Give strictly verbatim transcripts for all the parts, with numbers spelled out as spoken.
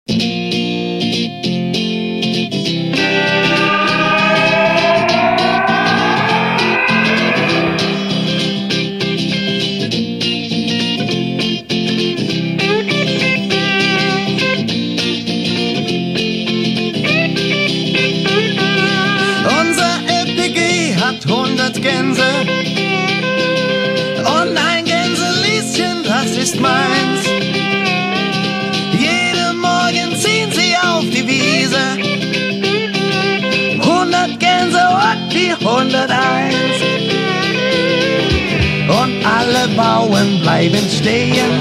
hundert Gänse und ein Gänselieschen, das ist meins. Jeden Morgen ziehen sie auf die Wiese, hundert Gänse und die hunderteins. Und alle Bauern bleiben stehen,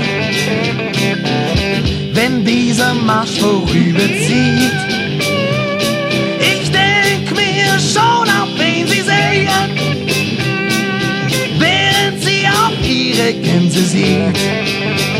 wenn dieser Marsch vorüberzieht. Ich denk mir schon, auf wen sie sehen, während sie auf ihre Gänse sieht.